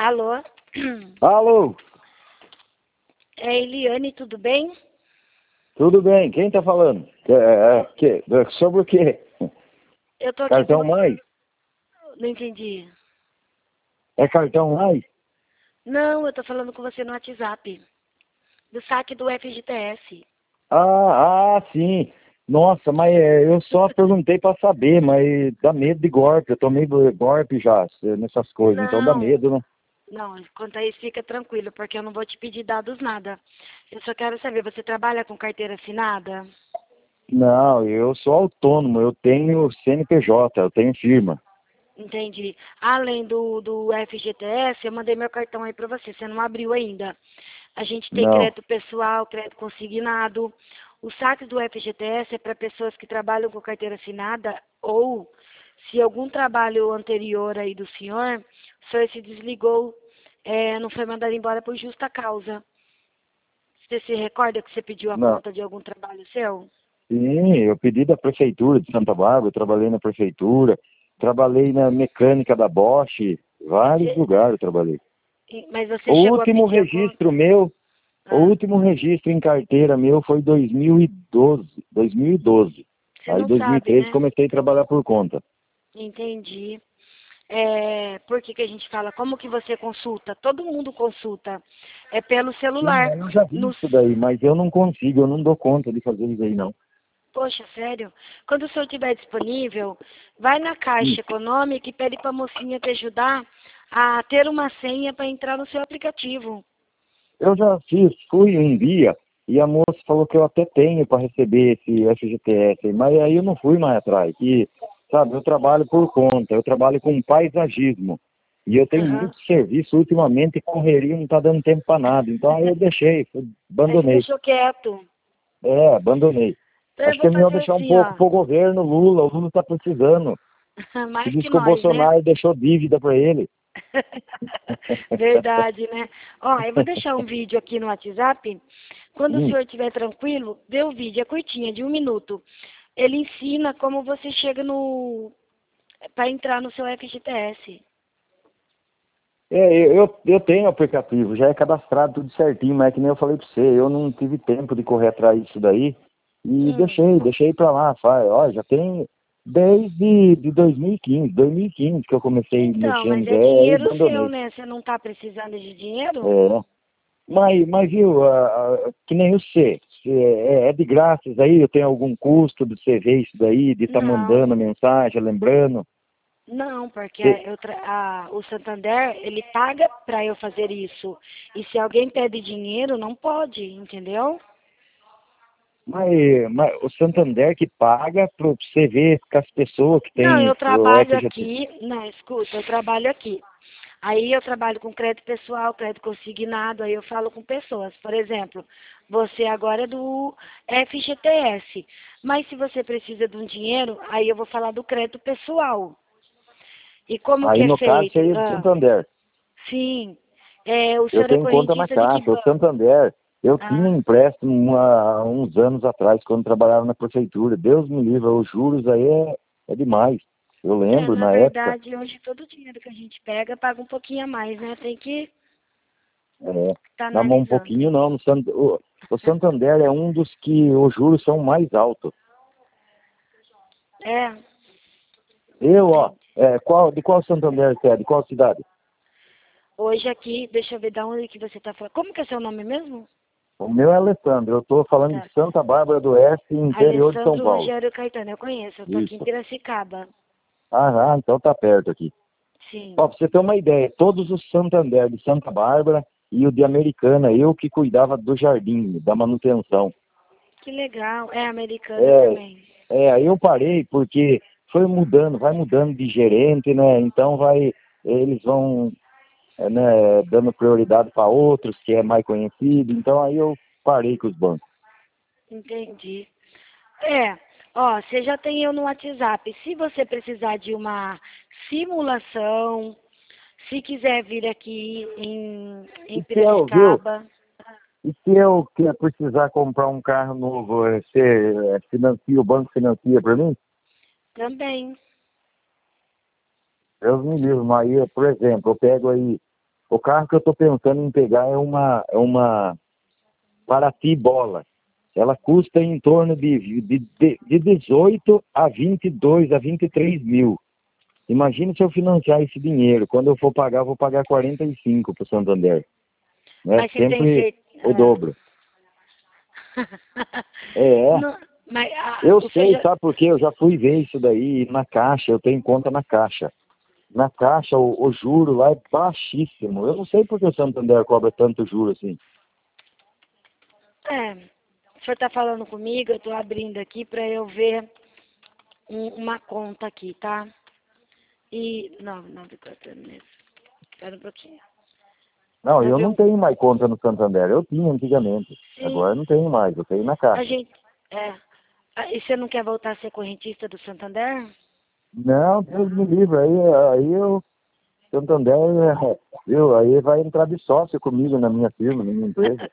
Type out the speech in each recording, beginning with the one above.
Alô? Alô, É Eliane, tudo bem? tudo bem? Quem tá falando? Sobre o quê? Eu tô aqui Cartão por... mais? Não entendi. É cartão mais? Não, eu tô falando com você no WhatsApp. Do saque do FGTS. Sim. Nossa, mas eu só perguntei pra saber, mas dá medo de golpe. Eu tomei golpe já nessas coisas, então dá Não, medo, né? não, quanto a isso fica tranquilo, porque eu não vou te pedir dados nada. Eu só quero saber, você trabalha com carteira assinada? Não, eu sou autônomo, eu tenho CNPJ, eu tenho firma. Entendi. Além do FGTS, eu mandei meu cartão aí pra você não abriu ainda. A gente tem Não, crédito pessoal, crédito consignado. O saque do FGTS é para pessoas que trabalham com carteira assinada ou se algum trabalho anterior aí do senhor, o senhor se desligou, não foi mandado embora por justa causa. Você se recorda que você pediu a não. conta de algum trabalho seu? Sim, eu pedi da prefeitura de Santa Bárbara, eu trabalhei na prefeitura, trabalhei na mecânica da Bosch, vários Você- lugares eu trabalhei. mas você O chegou a último pedir a conta? registro meu, o Ah, último registro em carteira meu foi 2012. você Aí em não sabe, 2013 né? comecei a trabalhar por conta. Entendi. Por que que a gente fala? Como que você consulta? Todo mundo consulta. É pelo Sim, celular. eu já vi Nos... isso daí, mas eu não consigo, eu não dou conta de fazer isso aí não. Poxa, sério? Quando o senhor estiver disponível, vai na Hum, Caixa Econômica e pede para a mocinha te ajudar a ter uma senha para entrar no seu aplicativo. Eu já fiz, fui um dia e a moça falou que eu até tenho para receber esse FGTS, mas aí eu não fui mais atrás. E, sabe, eu trabalho por conta, eu trabalho com paisagismo. E eu tenho Aham. muito serviço ultimamente e correria não está dando tempo para nada. Então aí eu deixei, Aí você abandonei. deixou quieto. Abandonei. Então eu Acho que vou é melhor fazer deixar um assim, pouco ó. pro governo, Lula. O Lula está precisando. Se Mais diz que que o nós, né? Bolsonaro deixou dívida para ele. Verdade, né? Ó, eu vou deixar um vídeo aqui no WhatsApp. Quando o Hum. senhor estiver tranquilo, vê o vídeo, é curtinho, é de 1 minuto. Ele ensina como você chega no... para entrar no seu FGTS. Eu tenho aplicativo, já é cadastrado tudo certinho, mas é que nem eu falei pra você, eu não tive tempo de correr atrás disso daí e Hum. deixei pra lá, ó, já tem desde de 2015 que eu comecei Então, mas mexendo, é aí dinheiro seu, abandonei. né? Você não tá precisando de dinheiro? É, mas viu, que nem você, é de graça isso aí, eu tenho algum custo de você ver isso daí, de estar mandando Não. a mensagem, lembrando. Não, porque Cê- o Santander, ele paga para eu fazer isso. E se alguém pede dinheiro, não pode, entendeu? mas o Santander que paga para você ver com as pessoas que Não, têm eu o trabalho FGT. aqui, não, escuta, eu trabalho aqui. Aí eu trabalho com crédito pessoal, crédito consignado, aí eu falo com pessoas. Por exemplo, você agora é do FGTS, mas se você precisa de um dinheiro, aí eu vou falar do crédito pessoal. E como que Aí é no caso feito? seria do Santander. Sim, o Eu senhor é tenho conta na correntista de que Caixa, o banco? Santander. Eu tinha Ah, empréstimo há uns anos atrás, quando trabalhava na prefeitura. Deus me livre, os juros aí é demais. Eu lembro na na época. verdade, hoje todo o dinheiro que a gente pega, paga um pouquinho a mais, né? Tem que É, estar na mão um analisando. pouquinho não. O Santander é um dos que os juros são mais altos. É, Ó, entendi. de qual Santander você é? De qual cidade? Hoje aqui, deixa eu ver da onde que você está falando. Como que é seu nome mesmo? O meu é Alessandro, eu estou falando Tá. de Santa Bárbara do Oeste, interior de São Alessandro Paulo. Rogério Caetano, eu conheço, eu tô aqui em Isso. Piracicaba. Então tá perto aqui. Sim. Ó, pra você ter uma ideia, todos os Santander de Santa Bárbara e o de Americana, eu que cuidava do jardim, da manutenção. Que legal. É americana É, também. aí eu parei porque foi mudando, vai mudando de gerente, né? Então eles vão, né, dando prioridade para outros que é mais conhecido. Então aí eu parei com os bancos. Entendi. Você já tem eu no WhatsApp. Se você precisar de uma simulação, se quiser vir aqui em E se eu, viu? Piracicaba, E se eu que precisar comprar um carro novo, você financia, o banco financia para mim? também. Deus me livre, mas aí, por exemplo, eu pego aí, O carro que eu estou pensando em pegar é uma Paraty Bola. Ela custa em torno de 18 a 22 a 23 mil. Imagina se eu financiar esse dinheiro. Quando eu for pagar, eu vou pagar 45 para o Santander. Né? Mas você tem Sempre o dobro. É. Não, mas Eu você sei, já... sabe por quê? Eu já fui ver isso daí na Caixa, eu tenho conta na Caixa. Na Caixa, o juro lá é baixíssimo. Eu não sei por que o Santander cobra tanto juro assim. O senhor está falando comigo, eu estou abrindo aqui para eu ver uma conta aqui, tá? E, não, espera um pouquinho. Não, Pra eu ver não tenho mais conta no Santander. Eu tinha antigamente. Agora eu Sim, não tenho mais, eu tenho na a Caixa. gente, e você não quer voltar a ser correntista do Santander? Não, Deus me livre. Aí eu, Santander, viu? Aí vai entrar de sócio comigo na minha firma, na minha empresa.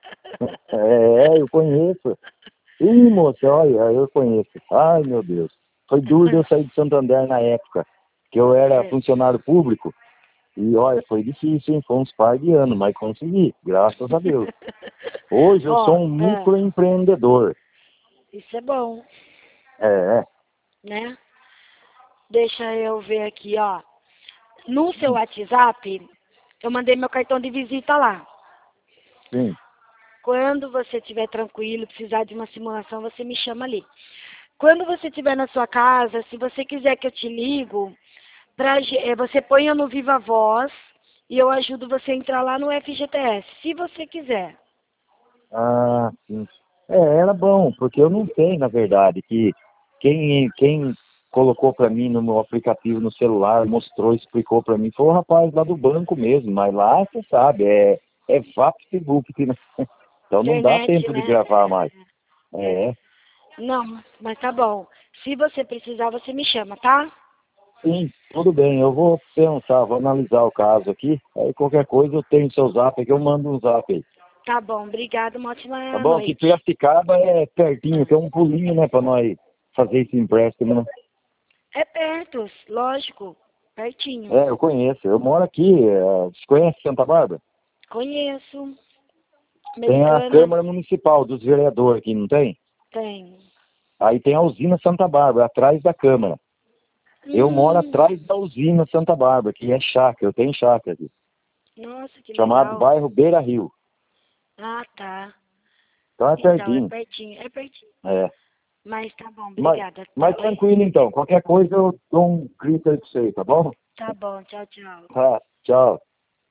Eu conheço. Ih, moça, olha, eu conheço. Ai, meu Deus. Foi duro de eu sair de Santander na época, que eu era É. funcionário público. E olha, foi difícil, hein? Foi uns par de anos, mas consegui, graças a Deus. Hoje eu sou Ó, um microempreendedor. isso é bom, É, né? Deixa eu ver aqui, ó. No seu WhatsApp, eu mandei meu cartão de visita lá. sim. Quando você estiver tranquilo, precisar de uma simulação, você me chama ali. Quando você estiver na sua casa, se você quiser que eu te ligo, você põe no Viva Voz e eu ajudo você a entrar lá no FGTS, se você quiser. Ah, sim. Era bom, porque eu não sei, na verdade, que quem colocou para mim no meu aplicativo no celular, mostrou, explicou para mim, foi o rapaz lá do banco mesmo, mas lá você sabe, é VaptVupt, né? Então não dá Internet, tempo de né? gravar mais. É. É, Não, mas tá bom. Se você precisar, você me chama, tá? sim, tudo bem, eu vou pensar, vou analisar o caso aqui, aí qualquer coisa eu tenho seu zap aqui, eu mando um zap aí. Tá bom, obrigada, uma Tá ótima bom? Que noite. Piracicaba é pertinho, tem um pulinho, né, para nós fazer esse empréstimo, né? É perto, lógico, pertinho. Eu conheço. Eu moro aqui. Você conhece Santa Bárbara? Conheço. Tem a Americana Câmara Municipal dos Vereadores aqui, não tem? tem. Aí tem a usina Santa Bárbara, atrás da Câmara. Eu moro Hum, atrás da usina Santa Bárbara, que é chácara. Eu tenho chácara aqui. nossa, que Chamado legal. bairro Beira Rio. Ah, tá. Então é Então, pertinho. é pertinho. É. Mas tá bom, Mas, obrigada. mas tranquilo então. Qualquer coisa eu dou um grito aí pra você, tá bom? Tá bom, tchau, tchau. Tá. Tchau.